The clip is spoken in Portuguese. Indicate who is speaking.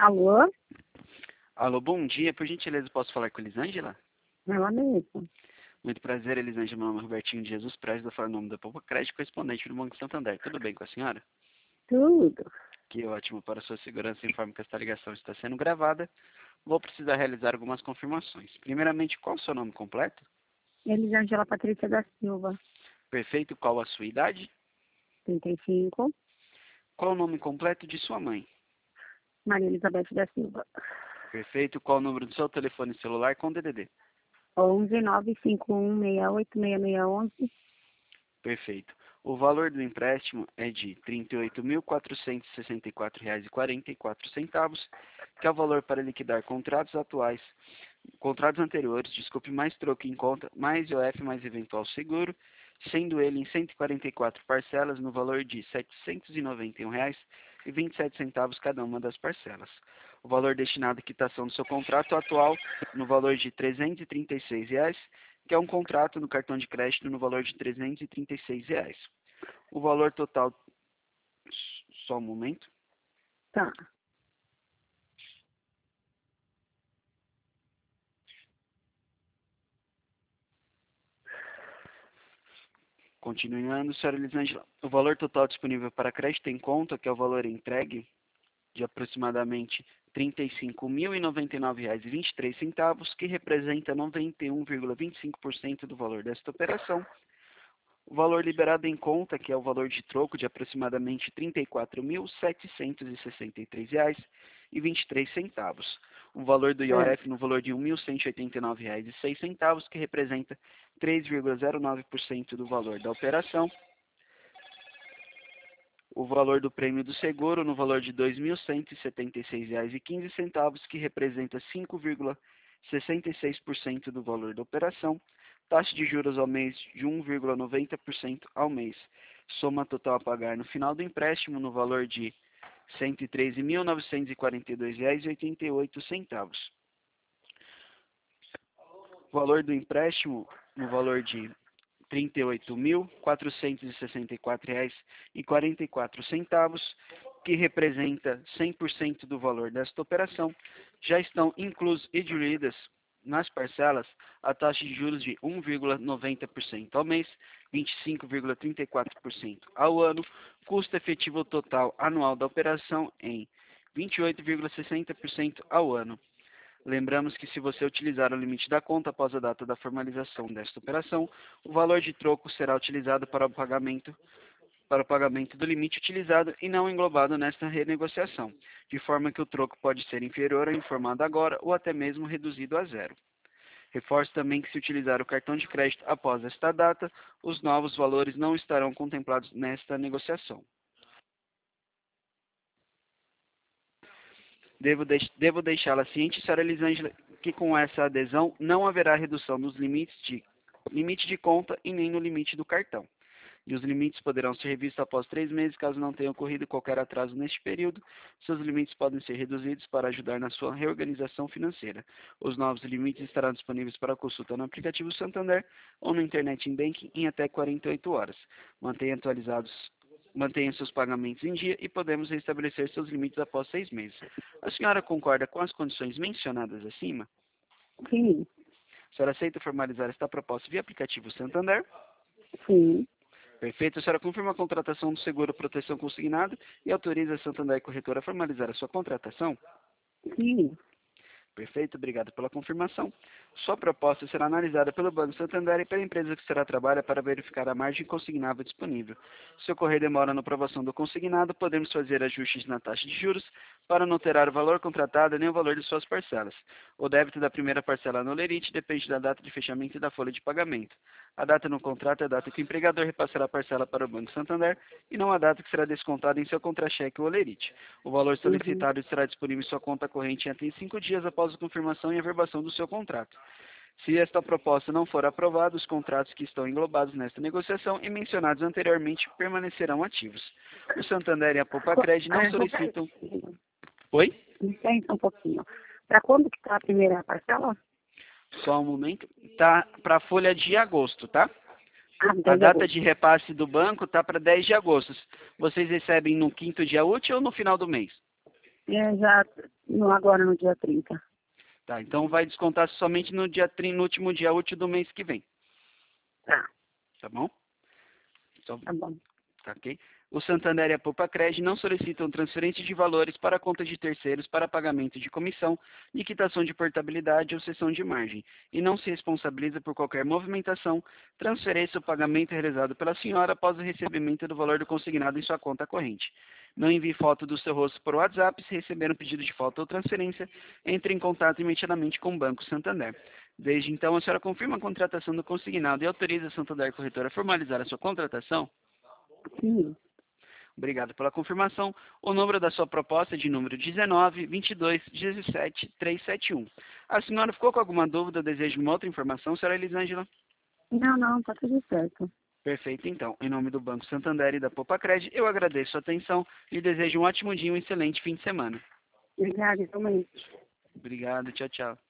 Speaker 1: Alô?
Speaker 2: Alô, bom dia. Por gentileza, posso falar com Elisângela?
Speaker 1: Ela mesmo.
Speaker 2: Muito prazer, Elisângela. Meu nome é Robertinho de Jesus Prestes, eu falo em nome da Poupa Crédito, correspondente do Banco Santander. Tudo bem com a senhora?
Speaker 1: Tudo.
Speaker 2: Que ótimo. Para sua segurança, informo que esta ligação está sendo gravada. Vou precisar realizar algumas confirmações. Primeiramente, qual o seu nome completo?
Speaker 1: Elisângela Patrícia da Silva,
Speaker 2: Perfeito. Qual a sua idade?
Speaker 1: 35.
Speaker 2: Qual o nome completo de sua mãe?
Speaker 1: Maria Elizabeth da Silva.
Speaker 2: Perfeito. Qual o número do seu telefone celular com DDD?
Speaker 1: 11 951 68 6611.
Speaker 2: Perfeito. O valor do empréstimo é de R$ 38.464,44, que é o valor para liquidar contratos anteriores, desculpe, mais troco em conta, mais IOF, mais eventual seguro, sendo ele em 144 parcelas no valor de R$ 791,27 cada uma das parcelas. O valor destinado à quitação do seu contrato atual no valor de R$ 336, que é um contrato no cartão de crédito no valor de R$ 336. O valor total, só um momento.
Speaker 1: Tá.
Speaker 2: Continuando, senhora Elisângela, o valor total disponível para crédito em conta, que é o valor entregue, de aproximadamente R$ 35.099,23, que representa 91,25% do valor desta operação. O valor liberado em conta, que é o valor de troco, de aproximadamente R$ 34.763,23. O valor do IOF no valor de R$ 1.189,06, que representa 3,09% do valor da operação. O valor do prêmio do seguro no valor de R$ 2.176,15, que representa 5,66% do valor da operação. Taxa de juros ao mês de 1,90% ao mês. Soma total a pagar no final do empréstimo no valor de R$ 113.942,88. O valor do empréstimo no valor de R$ 38.464,44, que representa 100% do valor desta operação, já estão inclusos e diluídas nas parcelas a taxa de juros de 1,90% ao mês, 25,34% ao ano, custo efetivo total anual da operação em 28,60% ao ano. Lembramos que se você utilizar o limite da conta após a data da formalização desta operação, o valor de troco será utilizado para o pagamento do limite utilizado e não englobado nesta renegociação, de forma que o troco pode ser inferior ao informado agora ou até mesmo reduzido a zero. Reforço também que se utilizar o cartão de crédito após esta data, os novos valores não estarão contemplados nesta negociação. Devo deixá-la ciente, senhora Elisângela, que com essa adesão não haverá redução nos limite de conta e nem no limite do cartão. E os limites poderão ser revistos após 3 meses, caso não tenha ocorrido qualquer atraso neste período. Seus limites podem ser reduzidos para ajudar na sua reorganização financeira. Os novos limites estarão disponíveis para consulta no aplicativo Santander ou no Internet Banking em até 48 horas. Mantenha seus pagamentos em dia e podemos restabelecer seus limites após 6 meses. A senhora concorda com as condições mencionadas acima?
Speaker 1: Sim.
Speaker 2: A senhora aceita formalizar esta proposta via aplicativo Santander?
Speaker 1: Sim.
Speaker 2: Perfeito. A senhora confirma a contratação do seguro proteção consignado e autoriza a Santander Corretora a formalizar a sua contratação?
Speaker 1: Sim.
Speaker 2: Perfeito, obrigado pela confirmação. Sua proposta será analisada pelo Banco Santander e pela empresa que será trabalha para verificar a margem consignável disponível. Se ocorrer demora na aprovação do consignado, podemos fazer ajustes na taxa de juros para não alterar o valor contratado nem o valor de suas parcelas. O débito da primeira parcela no Lerite depende da data de fechamento e da folha de pagamento. A data no contrato é a data que o empregador repassará a parcela para o Banco Santander e não a data que será descontada em seu contra-cheque ou Lerite. O valor solicitado estará disponível em sua conta corrente em até 5 dias após a confirmação e averbação do seu contrato. Se esta proposta não for aprovada, os contratos que estão englobados nesta negociação e mencionados anteriormente permanecerão ativos. O Santander e a Poupa Crédito não solicitam... Oi?
Speaker 1: Licença um pouquinho. Para quando que está a primeira parcela?
Speaker 2: Só um momento. Tá para a folha de agosto, tá? A
Speaker 1: 10 de
Speaker 2: data
Speaker 1: agosto.
Speaker 2: de repasse do banco tá para 10 de agosto. Vocês recebem no 5º dia útil ou no final do mês?
Speaker 1: Já agora no dia 30.
Speaker 2: Tá, então vai descontar somente no no último dia útil do mês que vem.
Speaker 1: Tá,
Speaker 2: Tá bom? Então,
Speaker 1: tá bom.
Speaker 2: tá, ok? O Santander e a Popacred não solicitam transferência de valores para conta de terceiros para pagamento de comissão, liquidação de portabilidade ou cessão de margem, e não se responsabiliza por qualquer movimentação, transferência ou pagamento realizado pela senhora após o recebimento do valor do consignado em sua conta corrente. Não envie foto do seu rosto por WhatsApp. Se receber um pedido de foto ou transferência, entre em contato imediatamente com o Banco Santander. Desde então, a senhora confirma a contratação do consignado e autoriza a Santander Corretora a formalizar a sua contratação?
Speaker 1: Sim.
Speaker 2: Obrigado pela confirmação. O número da sua proposta é de número 19 22 17 371. A senhora ficou com alguma dúvida ou deseja uma outra informação, senhora Elisângela?
Speaker 1: Não, tá tudo certo.
Speaker 2: Perfeito, então. Em nome do Banco Santander e da Popacred, eu agradeço a atenção e desejo um ótimo dia e um excelente fim de semana.
Speaker 1: Obrigada, igualmente.
Speaker 2: Obrigado, tchau, tchau.